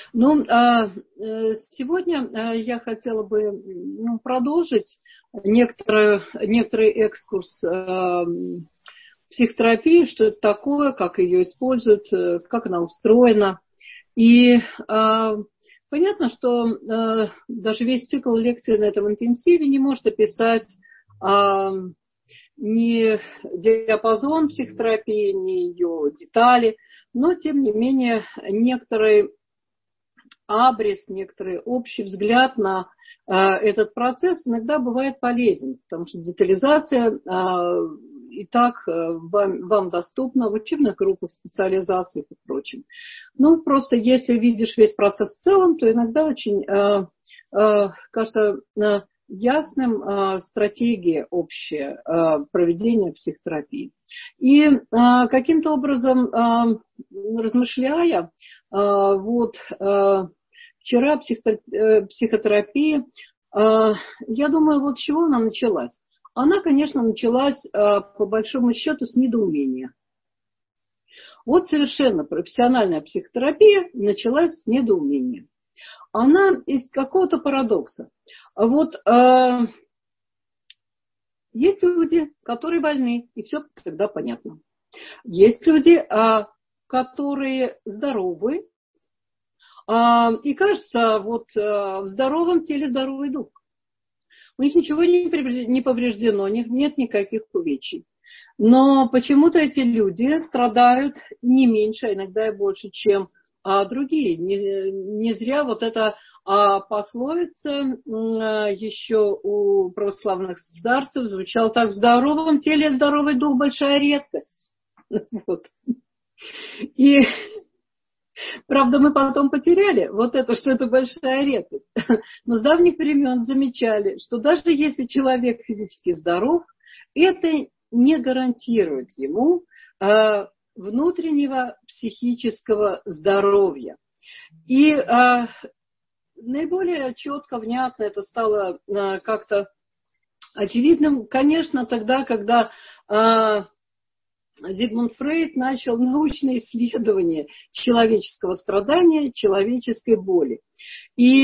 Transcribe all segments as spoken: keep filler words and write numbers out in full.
Ну, сегодня я хотела бы ну, продолжить некоторый, некоторый экскурс психотерапии, что это такое, как ее используют, как она устроена. И понятно, что даже весь цикл лекций на этом интенсиве не может описать ни диапазон психотерапии, ни ее детали, но, тем не менее, некоторый абрис, некоторый общий взгляд на э, этот процесс иногда бывает полезен, потому что детализация э, и так э, вам, вам доступна в учебных группах, специализациях и прочем. Ну, просто если видишь весь процесс в целом, то иногда очень э, э, кажется э, ясным э, стратегия общая э, проведения психотерапии. И э, каким-то образом, э, размышляя, э, вот э, вчера психотерапия, психотерапия, я думаю, вот с чего она началась. Она, конечно, началась по большому счету с недоумения. Вот совершенно профессиональная психотерапия началась с недоумения. Она из какого-то парадокса. Вот есть люди, которые больны, и все тогда понятно. Есть люди, которые здоровы, и кажется, вот в здоровом теле здоровый дух. У них ничего не повреждено, у них нет никаких увечий. Но почему-то эти люди страдают не меньше, а иногда и больше, чем другие. Не, не зря вот эта пословица еще у православных старцев звучала так: в здоровом теле здоровый дух — большая редкость. Вот. И правда, мы потом потеряли вот это, что это большая редкость. Но с давних времен замечали, что даже если человек физически здоров, это не гарантирует ему э, внутреннего психического здоровья. И э, наиболее четко, внятно это стало э, как-то очевидным, конечно, тогда, когда э, Зигмунд Фрейд начал научное исследование человеческого страдания, человеческой боли. И,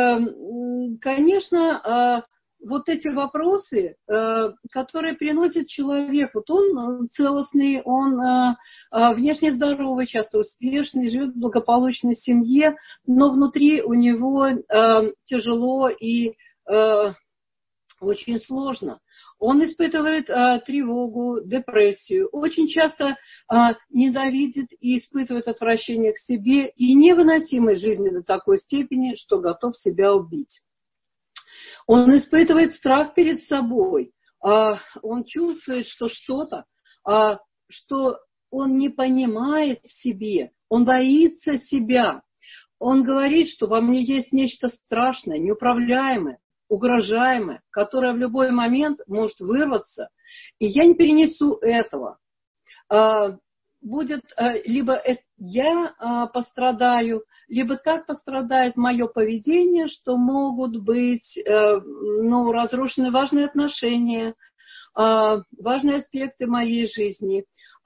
конечно, вот эти вопросы, которые приносит человек, вот он целостный, он внешне здоровый, часто успешный, живет в благополучной семье, но внутри у него тяжело и очень сложно. Он испытывает а, тревогу, депрессию, очень часто а, ненавидит и испытывает отвращение к себе и невыносимость жизни до такой степени, что готов себя убить. Он испытывает страх перед собой, а, он чувствует, что что-то, а, что он не понимает в себе, он боится себя. Он говорит, что во мне есть нечто страшное, неуправляемое, угрожаемое, которое в любой момент может вырваться, и я не перенесу этого. Будет либо я пострадаю, либо так пострадает мое поведение, что могут быть ну, разрушены важные отношения, важные аспекты моей жизни.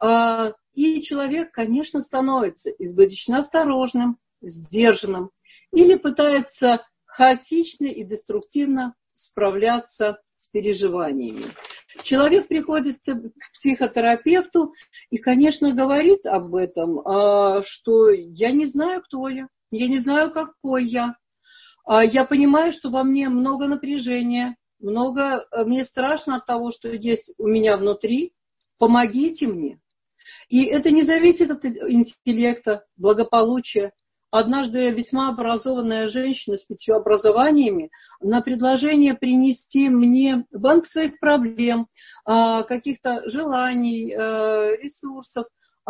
И человек, конечно, становится избыточно осторожным, сдержанным или пытается хаотично и деструктивно справляться с переживаниями. Человек приходит к психотерапевту и, конечно, говорит об этом, что я не знаю, кто я, я не знаю, какой я. Я понимаю, что во мне много напряжения, много, мне страшно от того, что есть у меня внутри. Помогите мне. И это не зависит от интеллекта, благополучия. Однажды весьма образованная женщина с пятью образованиями на предложение принести мне банк своих проблем, каких-то желаний, ресурсов,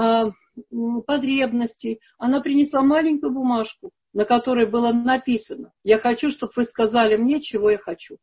потребностей, она принесла маленькую бумажку, на которой было написано: «Я хочу, чтобы вы сказали мне, чего я хочу».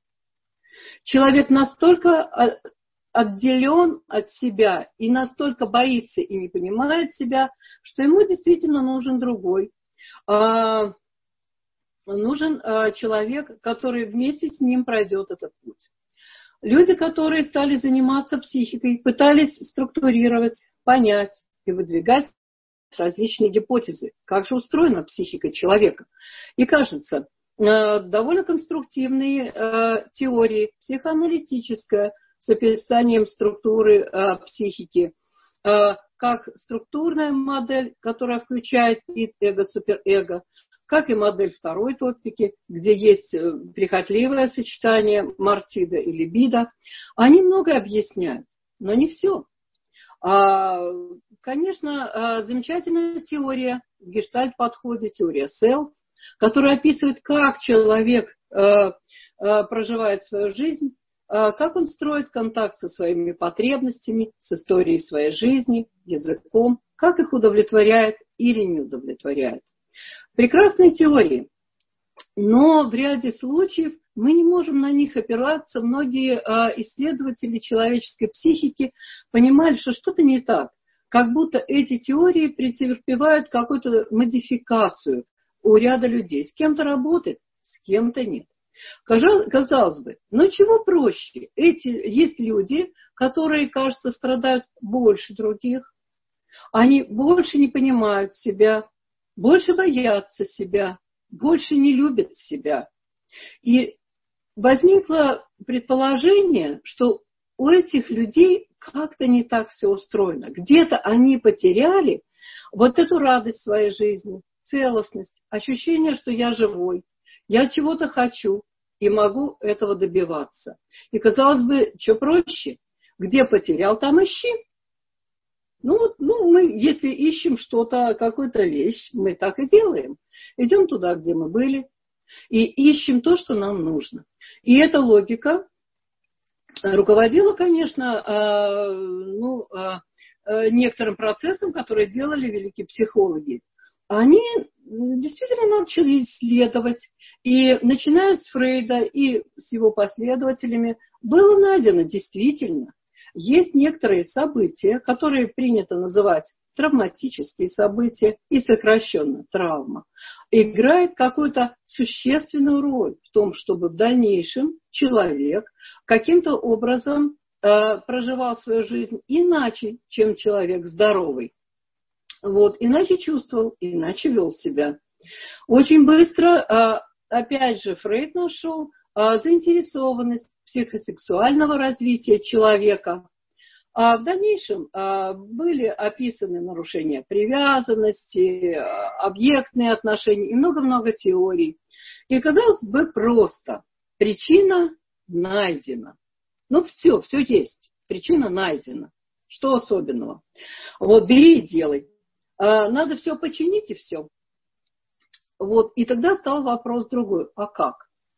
Человек настолько отделен от себя и настолько боится и не понимает себя, что ему действительно нужен другой. А, нужен а, человек, который вместе с ним пройдет этот путь. Люди, которые стали заниматься психикой, пытались структурировать, понять и выдвигать различные гипотезы, как же устроена психика человека. И кажется, довольно конструктивные теории, психоаналитическая, с описанием структуры психики, как структурная модель, которая включает ид, эго, суперэго, как и модель второй топики, где есть прихотливое сочетание мартида и либидо. Они многое объясняют, но не все. Конечно, замечательная теория в гештальт-подходе, теория селф, которая описывает, как человек проживает свою жизнь, как он строит контакт со своими потребностями, с историей своей жизни, языком, как их удовлетворяет или не удовлетворяет. Прекрасные теории, но в ряде случаев мы не можем на них опираться. Многие исследователи человеческой психики понимали, что что-то не так, как будто эти теории претерпевают какую-то модификацию у ряда людей. С кем-то работает, с кем-то нет. Казалось бы, но чего проще? Эти, есть люди, которые, кажется, страдают больше других. Они больше не понимают себя, больше боятся себя, больше не любят себя. И возникло предположение, что у этих людей как-то не так все устроено. Где-то они потеряли вот эту радость своей жизни, целостность, ощущение, что я живой, я чего-то хочу и могу этого добиваться. И, казалось бы, что проще? Где потерял, там ищи. Ну, вот, ну, мы, если ищем что-то, какую-то вещь, мы так и делаем. Идем туда, где мы были, и ищем то, что нам нужно. И эта логика руководила, конечно, ну, некоторым процессом, которые делали великие психологи. Они действительно начали исследовать, и начиная с Фрейда и с его последователями, было найдено действительно, есть некоторые события, которые принято называть травматические события и сокращенно травма, играет какую-то существенную роль в том, чтобы в дальнейшем человек каким-то образом э, проживал свою жизнь иначе, чем человек здоровый. Вот, иначе чувствовал, иначе вел себя. Очень быстро, опять же, Фрейд нашел заинтересованность психосексуального развития человека. А в дальнейшем были описаны нарушения привязанности, объектные отношения и много-много теорий. И казалось бы просто. Причина найдена. Ну все, все есть. Причина найдена. Что особенного? Вот бери и делай. Надо все починить и все. Вот. И тогда стал вопрос другой. А как?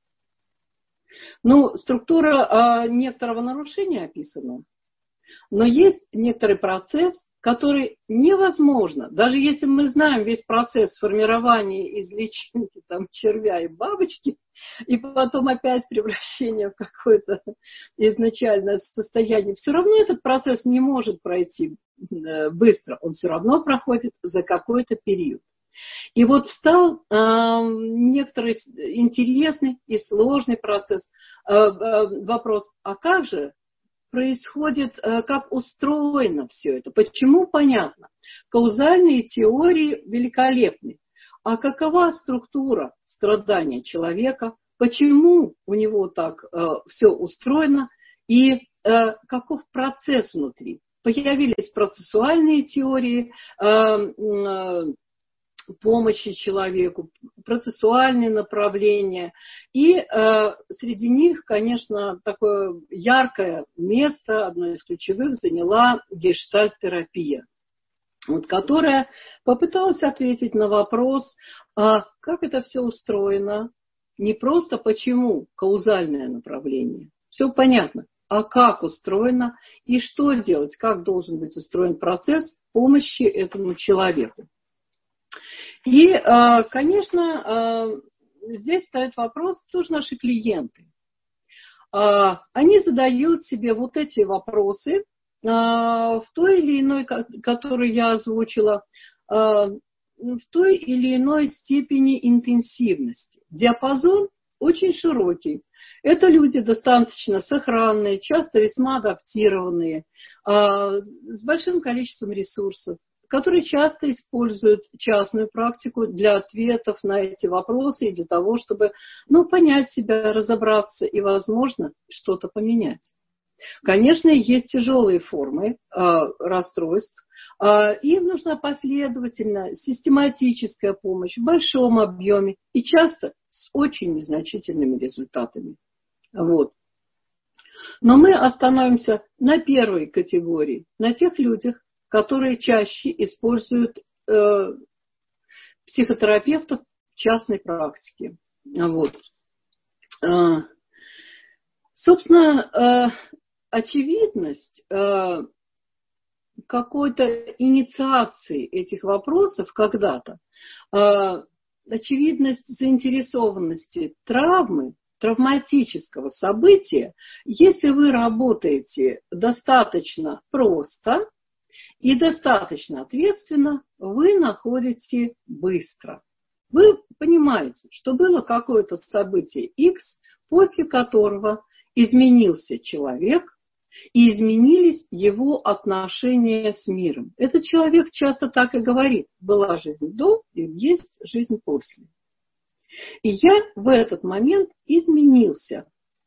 Ну, структура а, некоторого нарушения описана, но есть некоторый процесс, который невозможно, даже если мы знаем весь процесс формирования из личинки там, червя и бабочки, и потом опять превращение в какое-то изначальное состояние, все равно этот процесс не может пройти быстро, он все равно проходит за какой-то период. И вот встал э, некоторый интересный и сложный процесс, э, э, вопрос, а как же происходит, э, как устроено все это? Почему? Понятно. Каузальные теории великолепны. А какова структура страдания человека? Почему у него так э, все устроено? И э, каков процесс внутри? Появились процессуальные теории, э, э, помощи человеку, процессуальные направления. И э, среди них, конечно, такое яркое место, одно из ключевых, заняла гештальт-терапия, вот, которая попыталась ответить на вопрос, а как это все устроено, не просто почему каузальное направление, все понятно, а как устроено и что делать, как должен быть устроен процесс помощи этому человеку. И, конечно, здесь встает вопрос, кто же наши клиенты. Они задают себе вот эти вопросы в той или иной, которую я озвучила, в той или иной степени интенсивности. Диапазон очень широкий. Это люди достаточно сохранные, часто весьма адаптированные, с большим количеством ресурсов, которые часто используют частную практику для ответов на эти вопросы и для того, чтобы, ну, понять себя, разобраться и, возможно, что-то поменять. Конечно, есть тяжелые формы э, расстройств. Э, им нужна последовательная, систематическая помощь в большом объеме и часто с очень незначительными результатами. Вот. Но мы остановимся на первой категории, на тех людях, которые чаще используют э, психотерапевтов в частной практике. Вот. Э, собственно, э, очевидность э, какой-то инициации этих вопросов когда-то, э, очевидность заинтересованности травмы, травматического события, если вы работаете достаточно просто и достаточно ответственно, вы находите быстро. Вы понимаете, что было какое-то событие X, после которого изменился человек и изменились его отношения с миром. Этот человек часто так и говорит: была жизнь до и есть жизнь после. И я в этот момент изменился.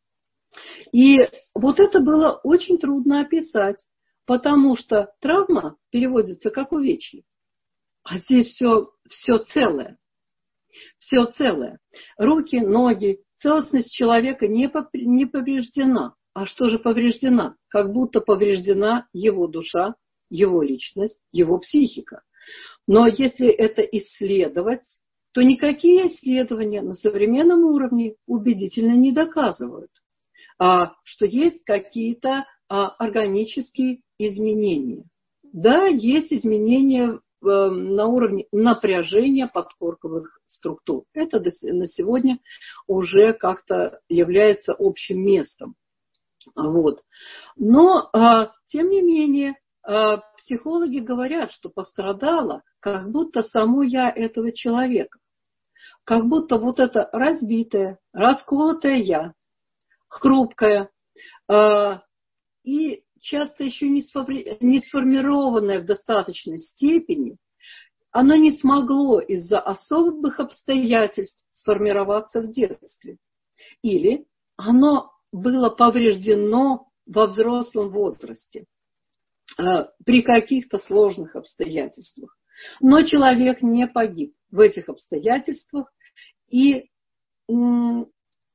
И вот это было очень трудно описать, потому что травма переводится как увечье. А здесь все, все целое. Все целое. Руки, ноги, целостность человека не повреждена. А что же повреждена? Как будто повреждена его душа, его личность, его психика. Но если это исследовать, то никакие исследования на современном уровне убедительно не доказывают, а, что есть какие-то а, органические изменения. Да, есть изменения а, на уровне напряжения подкорковых структур. Это на сегодня уже как-то является общим местом. Вот. Но, а, тем не менее, а, психологи говорят, что пострадало как будто само я этого человека. Как будто вот это разбитое, расколотое я, хрупкое, э, и часто еще не, сфабри... не сформированное в достаточной степени, оно не смогло из-за особых обстоятельств сформироваться в детстве. Или оно было повреждено во взрослом возрасте э, при каких-то сложных обстоятельствах. Но человек не погиб в этих обстоятельствах, и м,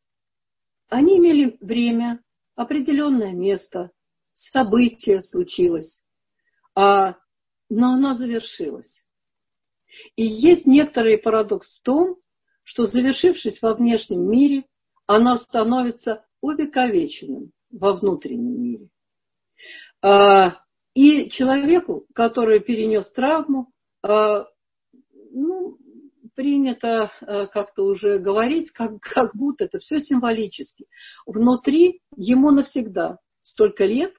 они имели время, определенное место, событие случилось, а, но оно завершилось. И есть некоторый парадокс в том, что, завершившись во внешнем мире, оно становится увековеченным во внутреннем мире. А, и человеку, который перенес травму, а, ну, принято как-то уже говорить, как, как будто это все символически. Внутри ему навсегда столько лет,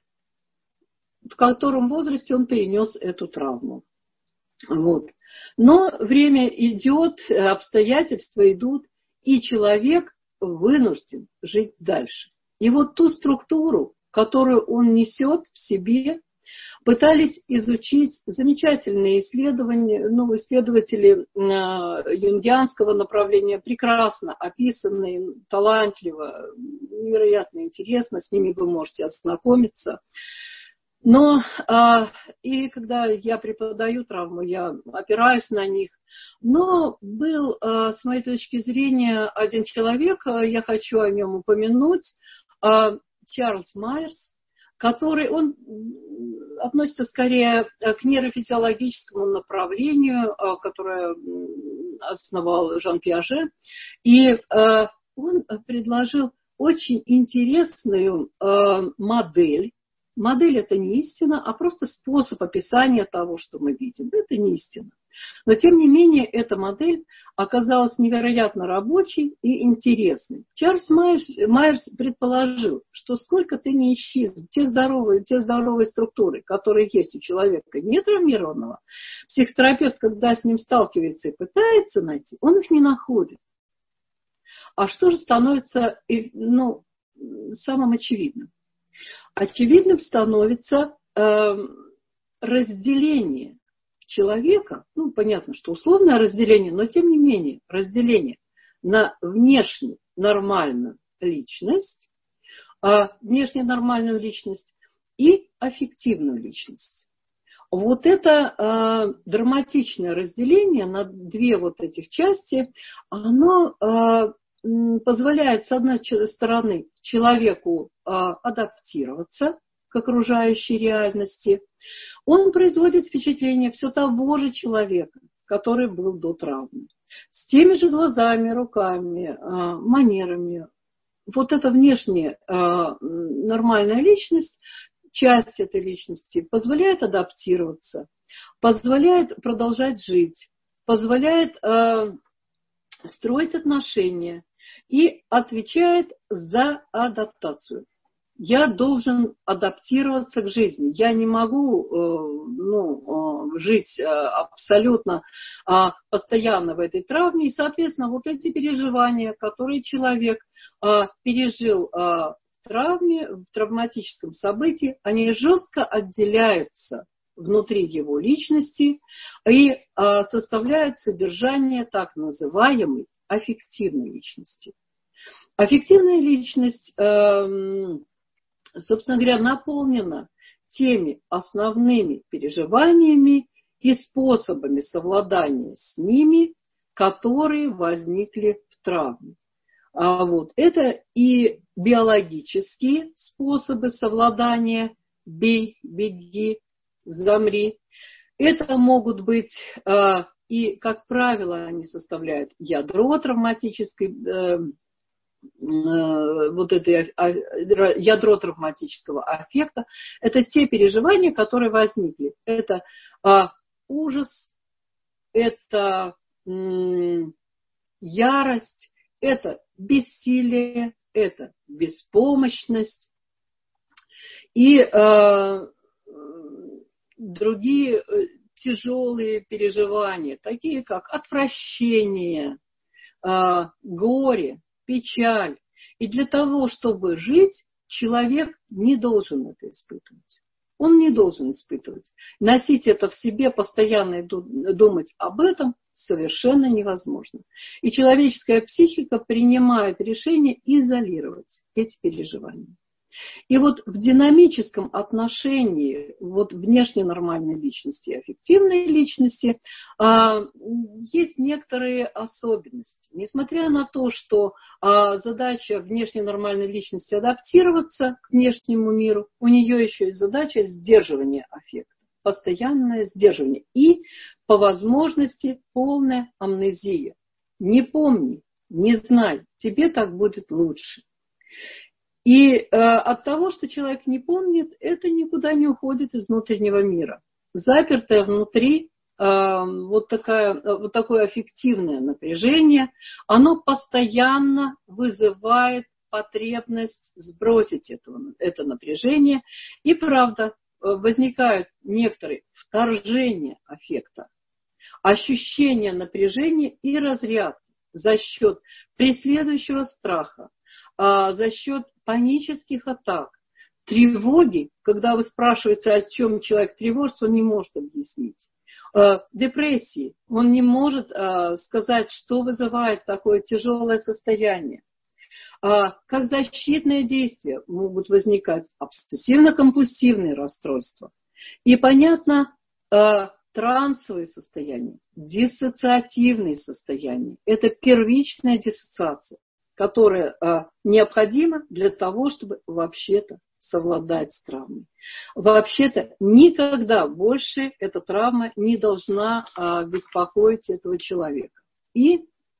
в котором возрасте он перенес эту травму. Вот. Но время идет, обстоятельства идут, и человек вынужден жить дальше. И вот ту структуру, которую он несет в себе, пытались изучить замечательные исследования, ну, исследователи э, юнгианского направления, прекрасно описанные, талантливо, невероятно интересно, с ними вы можете ознакомиться. Но э, и когда я преподаю травму, я опираюсь на них. Но был, э, с моей точки зрения, один человек, э, я хочу о нем упомянуть, э, Чарльз Майерс, который, он относится скорее к нейрофизиологическому направлению, которое основал Жан Пиаже, и он предложил очень интересную модель. Модель – это не истина, а просто способ описания того, что мы видим. Это не истина. Но, тем не менее, эта модель оказалась невероятно рабочей и интересной. Чарльз Майерс, Майерс предположил, что сколько ты не ищи те здоровые, те здоровые структуры, которые есть у человека нетравмированного, психотерапевт, когда с ним сталкивается и пытается найти, он их не находит. А что же становится, ну, самым очевидным? Очевидным становится э, разделение человека, ну, понятно, что условное разделение, но тем не менее разделение на внешне нормальную личность, а внешне нормальную личность и аффективную личность. Вот это э, драматичное разделение на две вот этих части, оно э, позволяет, с одной стороны, человеку э, адаптироваться к окружающей реальности. Он производит впечатление все того же человека, который был до травмы. С теми же глазами, руками, э, манерами. Вот эта внешняя э, нормальная личность, часть этой личности позволяет адаптироваться, позволяет продолжать жить, позволяет э, строить отношения и отвечает за адаптацию. Я должен адаптироваться к жизни. Я не могу э, ну, э, жить э, абсолютно э, постоянно в этой травме. И, соответственно, вот эти переживания, которые человек э, пережил э, в травме, в травматическом событии, они жестко отделяются внутри его личности и э, составляют содержание так называемой аффективной личности. Аффективная личность э, собственно говоря, наполнена теми основными переживаниями и способами совладания с ними, которые возникли в травме. А вот это и биологические способы совладания: бей, беги, замри. Это могут быть, и, как правило, они составляют ядро травматической вот это ядро травматического аффекта, это те переживания, которые возникли. Это а, ужас, это м, ярость, это бессилие, это беспомощность и а, другие тяжелые переживания, такие как отвращение, а, горе, печаль. И для того, чтобы жить, человек не должен это испытывать. Он не должен испытывать. Носить это в себе, постоянно думать об этом совершенно невозможно. И человеческая психика принимает решение изолировать эти переживания. И вот в динамическом отношении вот внешне нормальной личности и аффективной личности а, есть некоторые особенности. Несмотря на то, что а, задача внешне нормальной личности адаптироваться к внешнему миру, у нее еще есть задача сдерживания аффекта, постоянное сдерживание и, по возможности, полная амнезия. Не помни, не знай, тебе так будет лучше. И э, от того, что человек не помнит, это никуда не уходит из внутреннего мира. Запертое внутри э, вот, такая, вот такое аффективное напряжение, оно постоянно вызывает потребность сбросить это, это напряжение. И правда, возникают некоторые вторжения аффекта, ощущение напряжения и разряд за счет преследующего страха, за счет панических атак, тревоги, когда вы спрашиваете, о чем человек тревожится, он не может объяснить. Депрессии, он не может сказать, что вызывает такое тяжелое состояние. Как защитные действия могут возникать обсессивно-компульсивные расстройства. И, понятно, трансовые состояния, диссоциативные состояния. Это первичная диссоциация, которая а, необходима для того, чтобы вообще-то совладать с травмой. Вообще-то никогда больше эта травма не должна а, беспокоить этого человека. И,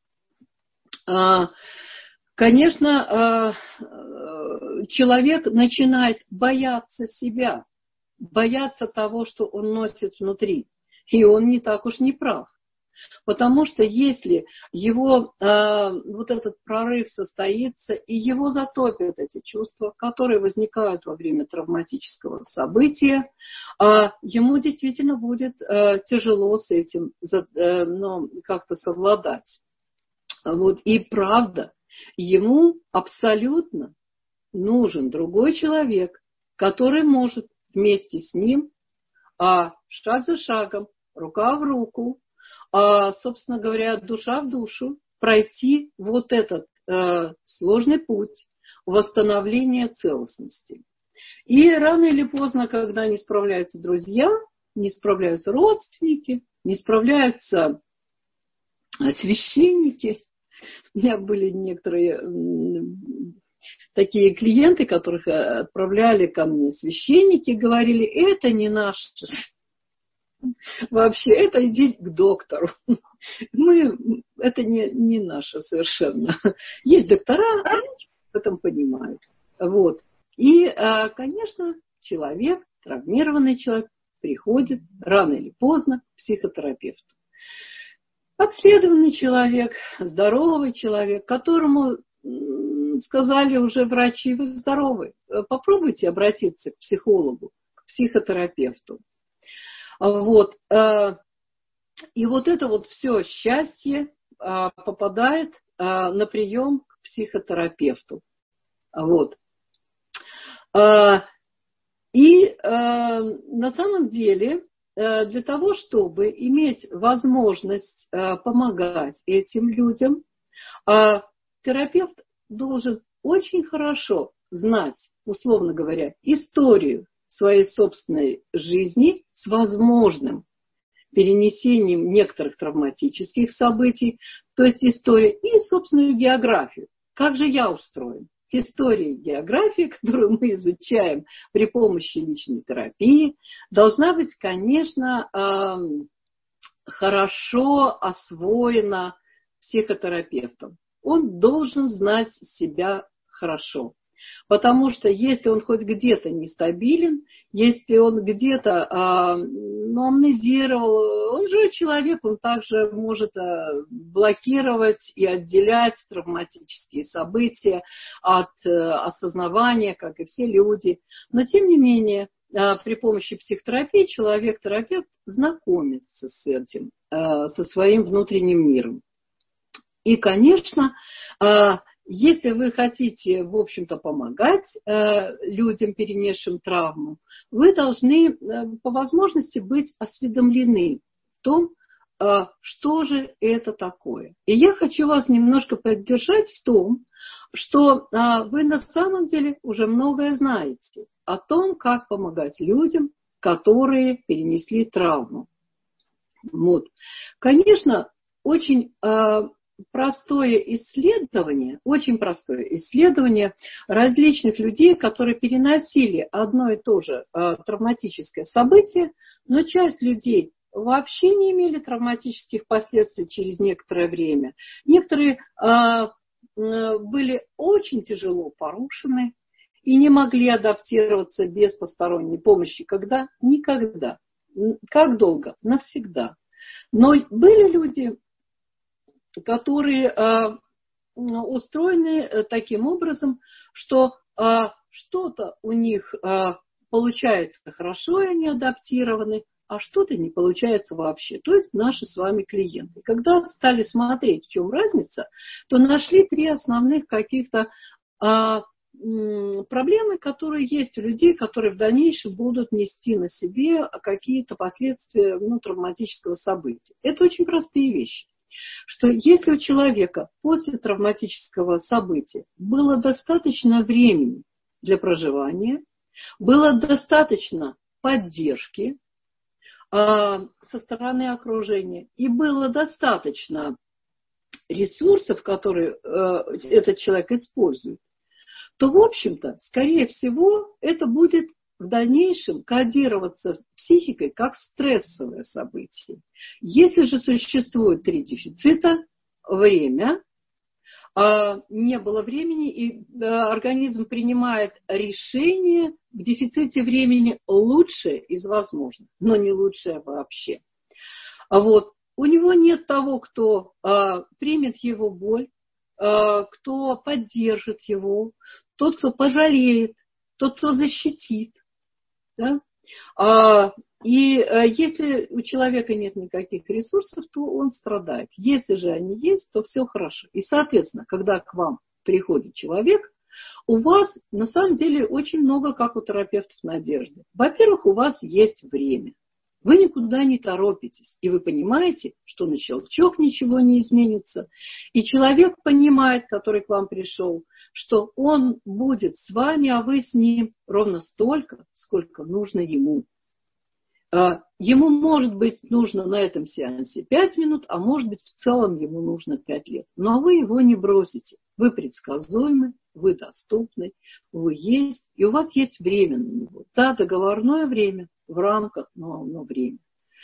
а, конечно, а, человек начинает бояться себя, бояться того, что он носит внутри. И он не так уж не прав. Потому что если его э, вот этот прорыв состоится, и его затопят эти чувства, которые возникают во время травматического события, э, ему действительно будет э, тяжело с этим э, ну, как-то совладать. Вот. И правда, ему абсолютно нужен другой человек, который может вместе с ним э, шаг за шагом рука в руку, а, собственно говоря, душа в душу пройти вот этот э, сложный путь восстановления целостности. И рано или поздно, когда не справляются друзья, не справляются родственники, не справляются священники. У меня были некоторые такие клиенты, которых отправляли ко мне священники, говорили, это не наше. Вообще, это иди к доктору. Мы, это не, не наше совершенно. Есть доктора, они в этом понимают. Вот. И, конечно, человек, травмированный человек, приходит рано или поздно к психотерапевту. Обследованный человек, здоровый человек, которому сказали уже врачи, вы здоровы, попробуйте обратиться к психологу, к психотерапевту. Вот. И вот это вот все счастье попадает на прием к психотерапевту. Вот. И на самом деле для того, чтобы иметь возможность помогать этим людям, терапевт должен очень хорошо знать, условно говоря, историю своей собственной жизни с возможным перенесением некоторых травматических событий, то есть историю и собственную географию. Как же я устроен? История и география, которую мы изучаем при помощи личной терапии, должна быть, конечно, хорошо освоена психотерапевтом. Он должен знать себя хорошо. Потому что если он хоть где-то нестабилен, если он где-то а, ну, амнезировал, он же человек, он также может а, блокировать и отделять травматические события от а, осознавания, как и все люди. Но тем не менее, а, при помощи психотерапии человек-терапевт знакомится с этим, а, со своим внутренним миром. И, конечно, а, если вы хотите, в общем-то, помогать э, людям, перенесшим травму, вы должны э, по возможности быть осведомлены в том, э, что же это такое. И я хочу вас немножко поддержать в том, что э, вы на самом деле уже многое знаете о том, как помогать людям, которые перенесли травму. Вот. Конечно, очень... Э, простое исследование, очень простое исследование различных людей, которые переносили одно и то же э, травматическое событие, но часть людей вообще не имели травматических последствий через некоторое время. Некоторые э, э, были очень тяжело порушены и не могли адаптироваться без посторонней помощи. Когда? Никогда. Как долго? Навсегда. Но были люди, которые э, устроены таким образом, что э, что-то у них э, получается хорошо, и они адаптированы, а что-то не получается вообще. То есть наши с вами клиенты. Когда стали смотреть, в чем разница, то нашли три основных каких-то э, проблемы, которые есть у людей, которые в дальнейшем будут нести на себе какие-то последствия ну, травматического события. Это очень простые вещи. Что если у человека после травматического события было достаточно времени для проживания, было достаточно поддержки э, со стороны окружения и было достаточно ресурсов, которые э, этот человек использует, то, в общем-то, скорее всего, это будет в дальнейшем кодироваться психикой как стрессовое событие. Если же существует три дефицита, время, не было времени, и организм принимает решение в дефиците времени лучшее из возможных, но не лучшее вообще. Вот. У него нет того, кто примет его боль, кто поддержит его, тот, кто пожалеет, тот, кто защитит. Да? А, и а, если у человека нет никаких ресурсов, то он страдает. Если же они есть, то все хорошо. И, соответственно, когда к вам приходит человек, у вас на самом деле очень много, как у терапевтов, надежды. Во-первых, у вас есть время. Вы никуда не торопитесь, и вы понимаете, что на щелчок ничего не изменится. И человек понимает, который к вам пришел, что он будет с вами, а вы с ним ровно столько, сколько нужно ему. Ему, может быть, нужно на этом сеансе пять минут, а может быть, в целом ему нужно пять лет. Но вы его не бросите. Вы предсказуемы, вы доступны, вы есть, и у вас есть время на него. Да, договорное время в рамках, но, но время.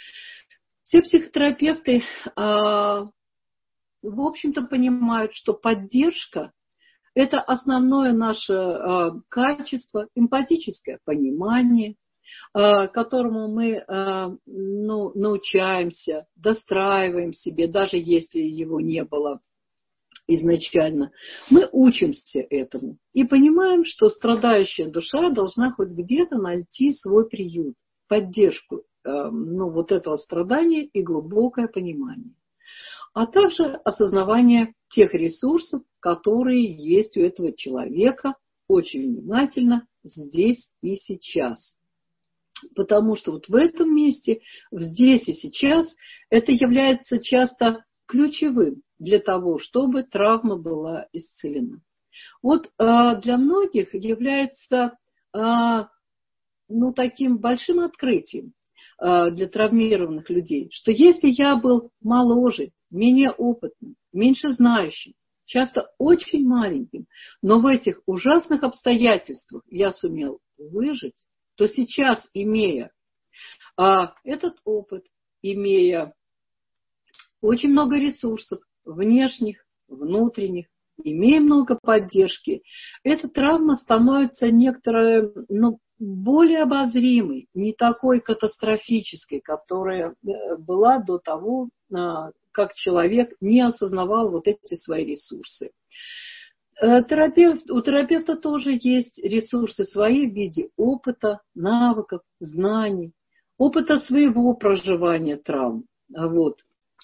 Все психотерапевты, а, в общем-то, понимают, что поддержка – это основное наше а, качество, эмпатическое понимание, которому мы ну, научаемся, достраиваем себе, даже если его не было изначально. Мы учимся этому и понимаем, что страдающая душа должна хоть где-то найти свой приют, поддержку ну, вот этого страдания и глубокое понимание. А также осознавание тех ресурсов, которые есть у этого человека очень внимательно здесь и сейчас. Потому что вот в этом месте, здесь и сейчас, это является часто ключевым для того, чтобы травма была исцелена. Вот а, для многих является а, ну, таким большим открытием а, для травмированных людей, что если я был моложе, менее опытным, меньше знающим, часто очень маленьким, но в этих ужасных обстоятельствах я сумел выжить, то сейчас, имея а, этот опыт, имея очень много ресурсов, внешних, внутренних, имея много поддержки, эта травма становится некоторой, ну, более обозримой, не такой катастрофической, которая была до того, как человек не осознавал вот эти свои ресурсы. Терапевт, у терапевта тоже есть ресурсы свои в виде опыта, навыков, знаний, опыта своего проживания травм. Вот.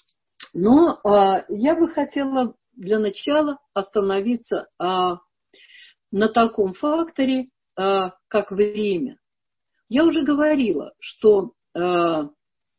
Но а, я бы хотела для начала остановиться а, на таком факторе, а, как время. Я уже говорила, что а,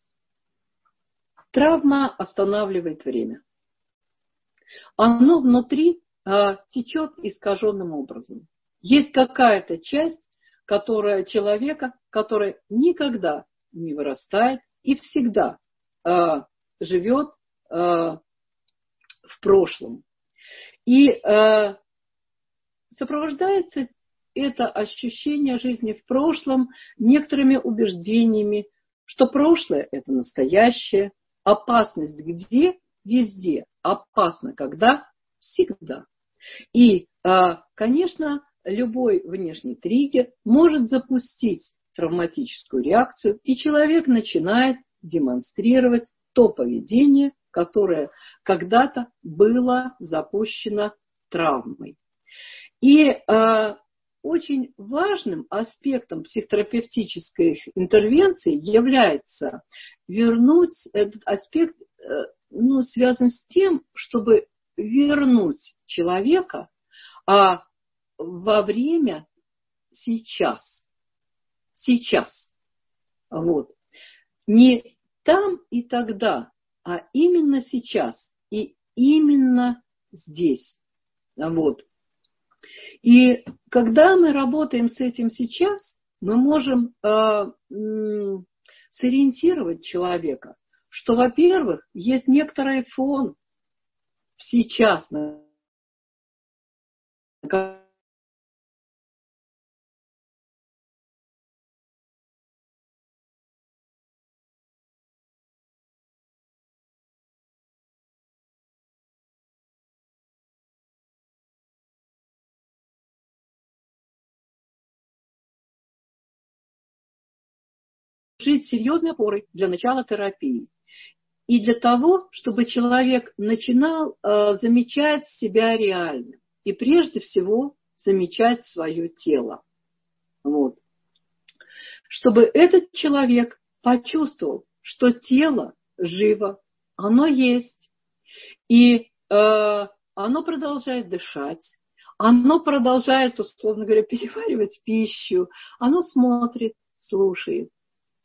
травма останавливает время. Оно внутри течет искаженным образом. Есть какая-то часть, которая человека, которая никогда не вырастает и всегда э, живет э, в прошлом. И э, сопровождается это ощущение жизни в прошлом некоторыми убеждениями, что прошлое – это настоящее, опасность где? Везде. Опасно когда? Всегда. И, конечно, любой внешний триггер может запустить травматическую реакцию, и человек начинает демонстрировать то поведение, которое когда-то было запущено травмой. И очень важным аспектом психотерапевтической интервенции является вернуть этот аспект, ну, связан с тем, чтобы вернуть человека а, во время сейчас. Сейчас. Вот. Не там и тогда, а именно сейчас и именно здесь. Вот. И когда мы работаем с этим сейчас, мы можем а, м, сориентировать человека, что, во-первых, есть некоторый фон сейчас, жить серьезной опорой для начала терапии. И для того, чтобы человек начинал э, замечать себя реально. И прежде всего замечать свое тело. Вот. Чтобы этот человек почувствовал, что тело живо, оно есть. И э, оно продолжает дышать. Оно продолжает, условно говоря, переваривать пищу. Оно смотрит, слушает.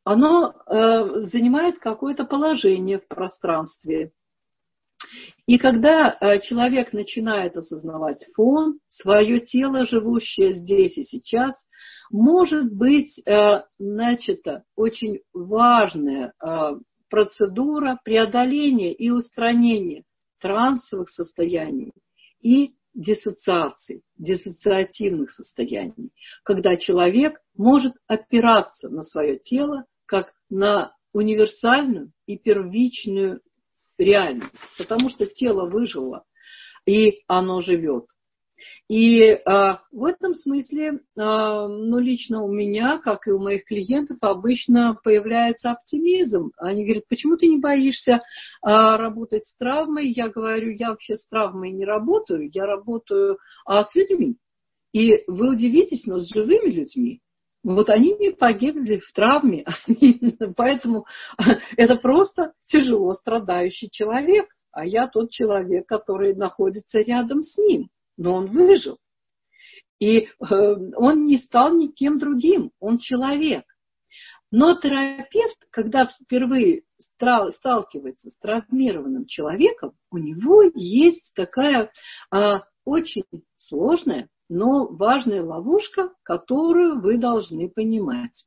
оно э, занимает какое-то положение в пространстве. И когда э, человек начинает осознавать фон, свое тело, живущее здесь и сейчас, может быть э, начата очень важная э, процедура преодоления и устранения трансовых состояний и диссоциаций, диссоциативных состояний, когда человек может опираться на свое тело как на универсальную и первичную реальность, потому что тело выжило, и оно живет. И а, в этом смысле, а, ну, лично у меня, как и у моих клиентов, обычно появляется оптимизм. Они говорят, почему ты не боишься а, работать с травмой? Я говорю, я вообще с травмой не работаю, я работаю а, с людьми. И вы удивитесь, но с живыми людьми. Вот они не погибли в травме, поэтому это просто тяжело страдающий человек, а я тот человек, который находится рядом с ним. Но он выжил. И он не стал никем другим, он человек. Но терапевт, когда впервые сталкивается с травмированным человеком, у него есть такая а, очень сложная, но важная ловушка, которую вы должны понимать.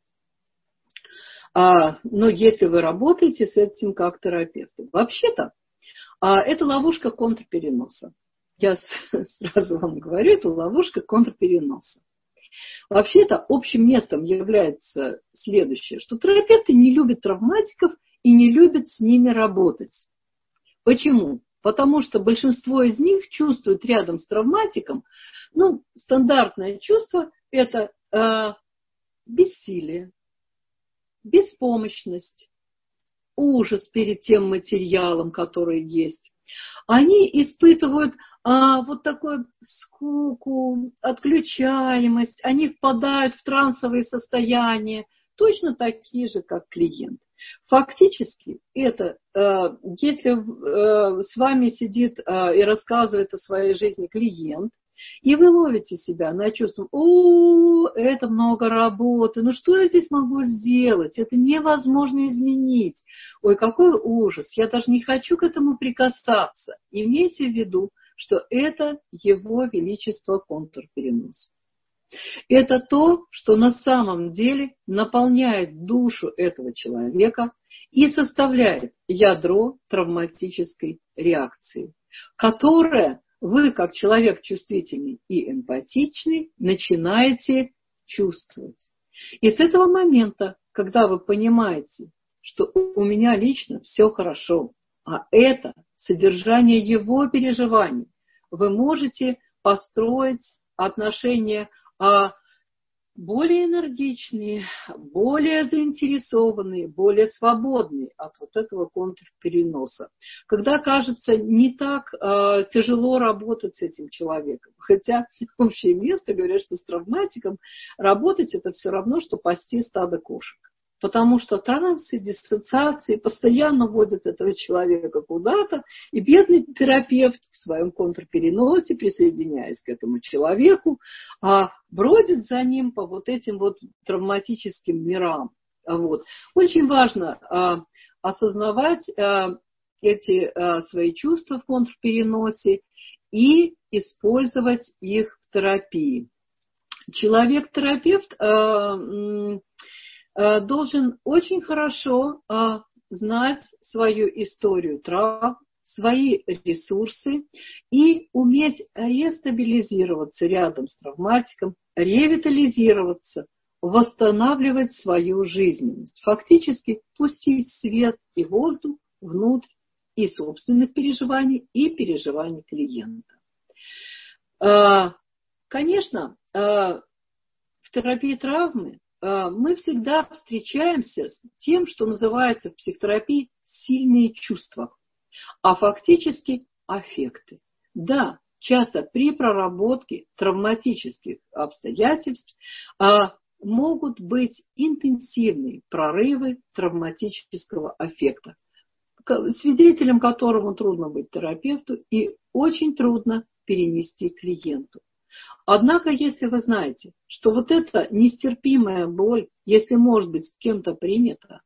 А, но если вы работаете с этим как терапевтом, вообще-то а, это ловушка контрпереноса. Я сразу вам говорю, это ловушка контрпереноса. Вообще-то общим местом является следующее, что терапевты не любят травматиков и не любят с ними работать. Почему? Потому что большинство из них чувствуют рядом с травматиком, ну, стандартное чувство – это э, бессилие, беспомощность, ужас перед тем материалом, который есть. Они испытывают а, вот такую скуку, отключаемость, они впадают в трансовые состояния, точно такие же, как клиент. Фактически, это, э, если э, с вами сидит э, и рассказывает о своей жизни клиент, и вы ловите себя на чувстве, о, это много работы, ну что я здесь могу сделать, это невозможно изменить, ой, какой ужас, я даже не хочу к этому прикасаться. Имейте в виду, что это его величество контрперенос. Это то, что на самом деле наполняет душу этого человека и составляет ядро травматической реакции, которая вы, как человек чувствительный и эмпатичный, начинаете чувствовать. И с этого момента, когда вы понимаете, что у меня лично все хорошо, а это содержание его переживаний, вы можете построить отношения а, более энергичные, более заинтересованные, более свободные от вот этого контрпереноса. Когда кажется не так э, тяжело работать с этим человеком. Хотя общее место говорят, что с травматиком работать это все равно, что пасти стадо кошек. Потому что трансы, диссоциации постоянно водят этого человека куда-то, и бедный терапевт в своем контрпереносе, присоединяясь к этому человеку, бродит за ним по вот этим вот травматическим мирам. Вот. Очень важно осознавать эти свои чувства в контрпереносе и использовать их в терапии. Человек-терапевт должен очень хорошо а, знать свою историю травм, свои ресурсы и уметь рестабилизироваться рядом с травматиком, ревитализироваться, восстанавливать свою жизненность. Фактически пустить свет и воздух внутрь и собственных переживаний, и переживаний клиента. А, конечно, а, в терапии травмы мы всегда встречаемся с тем, что называется в психотерапии сильные чувства, а фактически аффекты. Да, часто при проработке травматических обстоятельств а, могут быть интенсивные прорывы травматического аффекта, свидетелем которому трудно быть терапевту и очень трудно перенести клиенту. Однако, если вы знаете, что вот эта нестерпимая боль, если может быть с кем-то принята,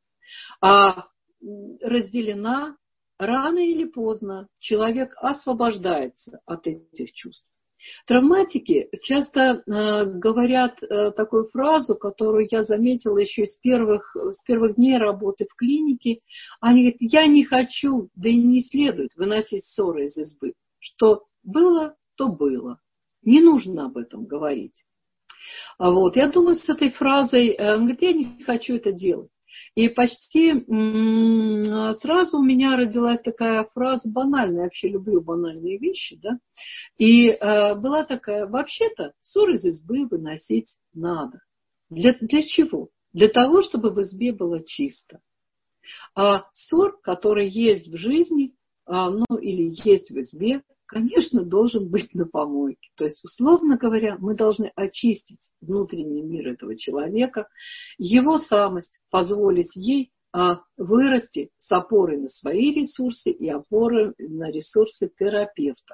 а разделена, рано или поздно человек освобождается от этих чувств. Травматики часто э, говорят э, такую фразу, которую я заметила еще с первых, с первых дней работы в клинике. Они говорят: я не хочу, да и не следует выносить ссоры из избы. Что было, то было. Не нужно об этом говорить. А вот, я думаю, с этой фразой, э, он говорит: я не хочу это делать. И почти м- сразу у меня родилась такая фраза банальная, я вообще люблю банальные вещи, да, и э, была такая: вообще-то ссор из избы выносить надо. Для, для чего? Для того, чтобы в избе было чисто. А ссор, который есть в жизни, а, ну или есть в избе, конечно, должен быть на помойке. То есть, условно говоря, мы должны очистить внутренний мир этого человека, его самость, позволить ей а, вырасти с опорой на свои ресурсы и опорой на ресурсы терапевта.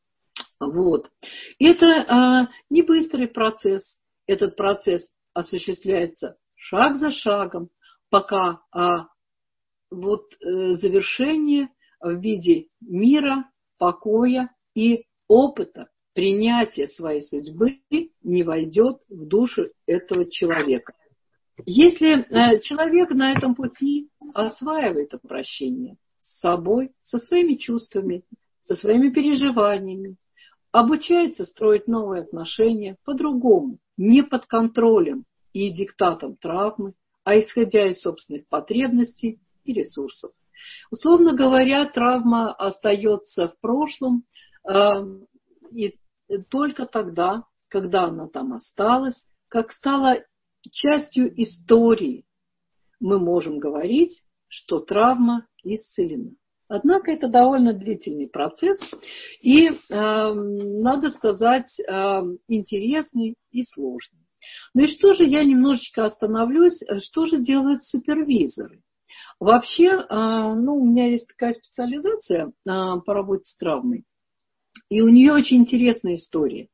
Вот. Это а, не быстрый процесс. Этот процесс осуществляется шаг за шагом, пока а, вот, э, завершение в виде мира, покоя и опыта принятия своей судьбы не войдет в душу этого человека. Если э, человек на этом пути осваивает обращение с собой, со своими чувствами, со своими переживаниями, обучается строить новые отношения по-другому, не под контролем и диктатом травмы, а исходя из собственных потребностей и ресурсов. Условно говоря, травма остается в прошлом, э, и только тогда, когда она там осталась, как стала частью истории, мы можем говорить, что травма исцелена. Однако это довольно длительный процесс и, э, надо сказать, э, интересный и сложный. Ну и что же, я немножечко остановлюсь, что же делают супервизоры? Вообще, ну, у меня есть такая специализация по работе с травмой, и у нее очень интересная история.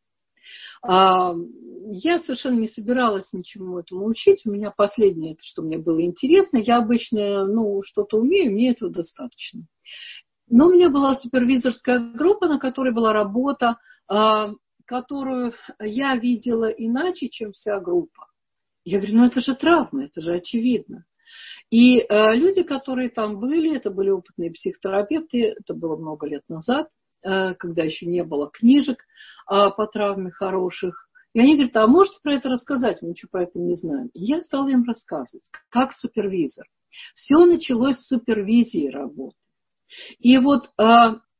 Я совершенно не собиралась ничему этому учить, у меня последнее, это что мне было интересно, я обычно, ну, что-то умею, мне этого достаточно. Но у меня была супервизорская группа, на которой была работа, которую я видела иначе, чем вся группа. Я говорю: ну это же травма, это же очевидно. И э, люди, которые там были, это были опытные психотерапевты, это было много лет назад, э, когда еще не было книжек э, по травме хороших. И они говорят: а можете про это рассказать? Мы ничего про это не знаем. И я стала им рассказывать, как супервизор. Все началось с супервизии работы. И вот э,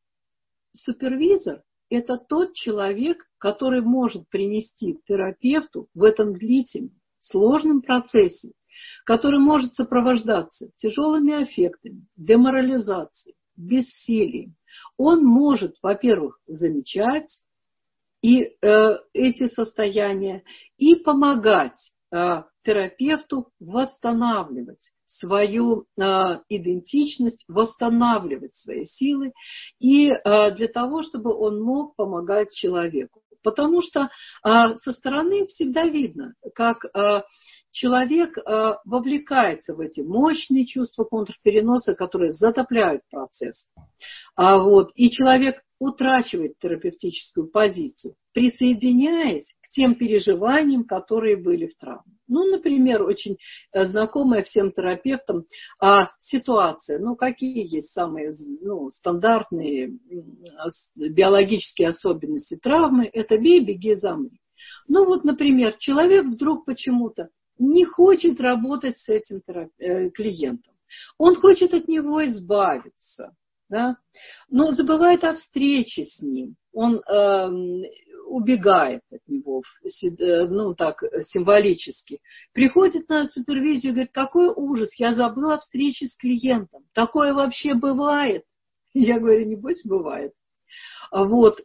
супервизор – это тот человек, который может принести терапевту в этом длительном, сложном процессе, который может сопровождаться тяжелыми аффектами, деморализацией, бессилием. Он может, во-первых, замечать и, э, эти состояния и помогать э, терапевту восстанавливать свою э, идентичность, восстанавливать свои силы и э, для того, чтобы он мог помогать человеку. Потому что э, со стороны всегда видно, как э, человек э, вовлекается в эти мощные чувства контрпереноса, которые затопляют процесс. А вот, и человек утрачивает терапевтическую позицию, присоединяясь к тем переживаниям, которые были в травме. Ну, например, очень знакомая всем терапевтам а, ситуация. Ну, какие есть самые ну, стандартные биологические особенности травмы? Это бей, беги, замри. Ну, вот, например, человек вдруг почему-то не хочет работать с этим клиентом. Он хочет от него избавиться, да? Но забывает о встрече с ним. Он э, убегает от него, ну так, символически. Приходит на супервизию и говорит: какой ужас, я забыла о встрече с клиентом. Такое вообще бывает? Я говорю: небось бывает. Вот.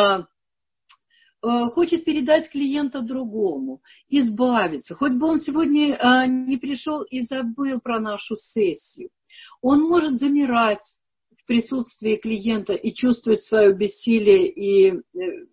Хочет передать клиента другому, избавиться. Хоть бы он сегодня а, не пришел и забыл про нашу сессию. Он может замирать в присутствии клиента и чувствовать свое бессилие и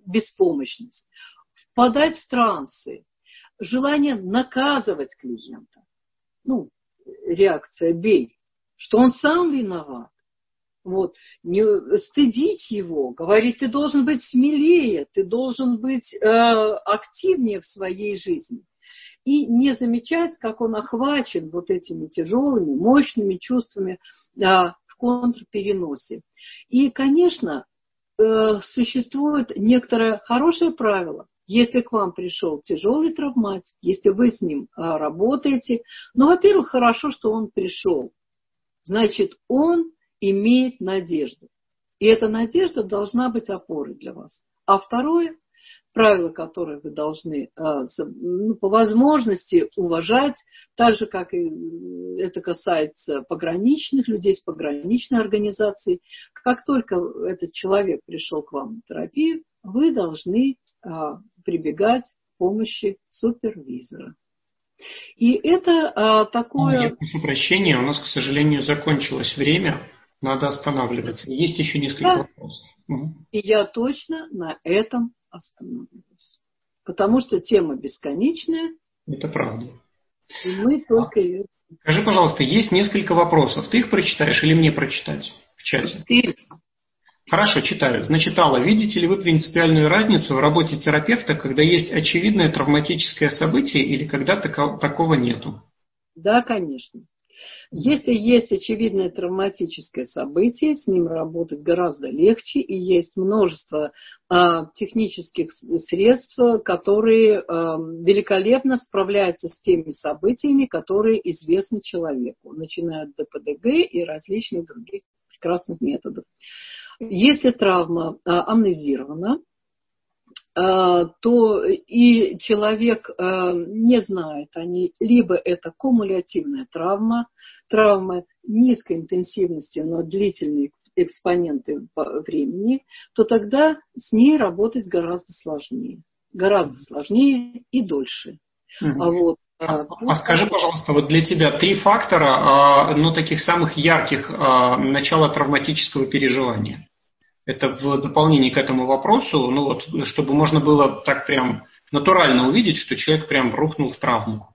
беспомощность, впадать в трансы, желание наказывать клиента. Ну, реакция «бей», что он сам виноват. Вот. Не стыдить его, говорить, ты должен быть смелее, ты должен быть э, активнее в своей жизни. И не замечать, как он охвачен вот этими тяжелыми, мощными чувствами э, в контрпереносе. И, конечно, э, существует некоторое хорошее правило. Если к вам пришел тяжелый травматик, если вы с ним э, работаете, ну, во-первых, хорошо, что он пришел. Значит, он имеет надежду. И эта надежда должна быть опорой для вас. А второе, правило, которое вы должны ну, по возможности уважать, так же, как и это касается пограничных людей с пограничной организацией, как только этот человек пришел к вам на терапию, вы должны прибегать к помощи супервизора. И это такое... Я прошу прощения, у нас, к сожалению, закончилось время. Надо останавливаться. Есть еще несколько да. вопросов. Угу. И я точно на этом остановлюсь. Потому что тема бесконечная. Это правда. И мы только ее... Скажи, пожалуйста, есть несколько вопросов. Ты их прочитаешь или мне прочитать в чате? Ты... Хорошо, читаю. Значит, Алла, видите ли вы принципиальную разницу в работе терапевта, когда есть очевидное травматическое событие или когда такого нету? Да, конечно. Если есть очевидное травматическое событие, с ним работать гораздо легче, и есть множество а, технических средств, которые а, великолепно справляются с теми событиями, которые известны человеку, начиная от ДПДГ и различных других прекрасных методов. Если травма а, амнезирована, то и человек не знает о ней, либо это кумулятивная травма, травма низкой интенсивности, но длительные экспоненты времени, то тогда с ней работать гораздо сложнее. Гораздо сложнее и дольше. Mm-hmm. А, вот, а, а скажи, пожалуйста, вот для тебя три фактора, ну, таких самых ярких начала травматического переживания. Это в дополнение к этому вопросу, ну вот, чтобы можно было так прям натурально увидеть, что человек прям рухнул в травму.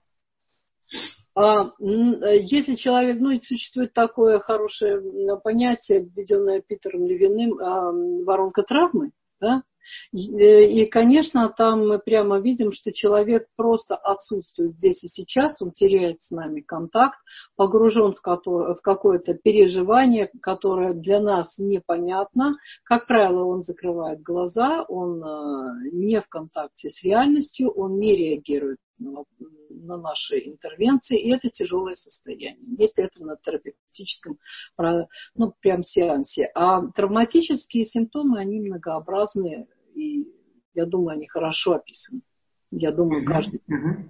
А, если человек, ну, существует такое хорошее понятие, введенное Питером Левиным, воронка травмы, да? И, конечно, там мы прямо видим, что человек просто отсутствует здесь и сейчас, он теряет с нами контакт, погружен в какое-то переживание, которое для нас непонятно. Как правило, он закрывает глаза, он не в контакте с реальностью, он не реагирует на наши интервенции, и это тяжелое состояние, если это на терапевтическом, ну, прям сеансе. А травматические симптомы, они многообразные, и я думаю, они хорошо описаны. Я думаю, каждый...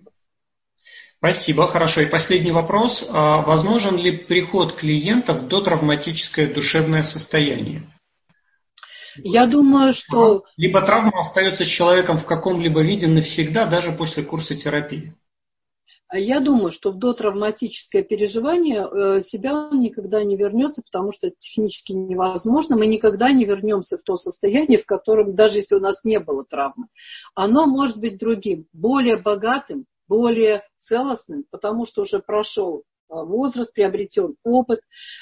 Спасибо, хорошо. И последний вопрос. Возможен ли приход клиента в дотравматическое душевное состояние? Я думаю, что... Либо травма остается с человеком в каком-либо виде навсегда, даже после курса терапии. Я думаю, что в дотравматическое переживание себя он никогда не вернется, потому что это технически невозможно. Мы никогда не вернемся в то состояние, в котором, даже если у нас не было травмы, оно может быть другим, более богатым, более целостным, потому что уже прошел возраст, приобретен опыт,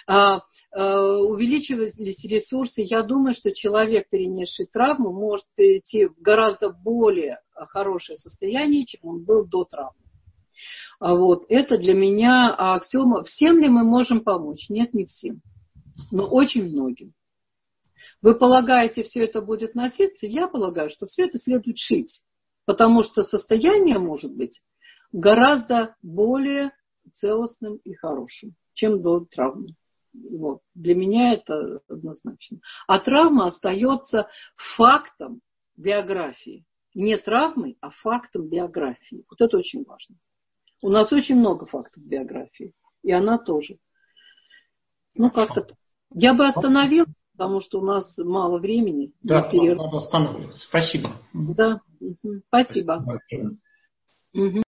увеличивались ресурсы. Я думаю, что человек, перенесший травму, может перейти в гораздо более хорошее состояние, чем он был до травмы. Вот. Это для меня аксиома. Всем ли мы можем помочь? Нет, не всем. Но очень многим. Вы полагаете, все это будет носиться? Я полагаю, что все это следует шить. Потому что состояние может быть гораздо более целостным и хорошим, чем до травмы. Вот. Для меня это однозначно. А травма остается фактом биографии. Не травмой, а фактом биографии. Вот это очень важно. У нас очень много фактов биографии. И она тоже. Ну, как-то... Я бы остановилась, потому что у нас мало времени. Да, надо останавливаться. Спасибо. Да. Угу. Спасибо. Спасибо. Угу.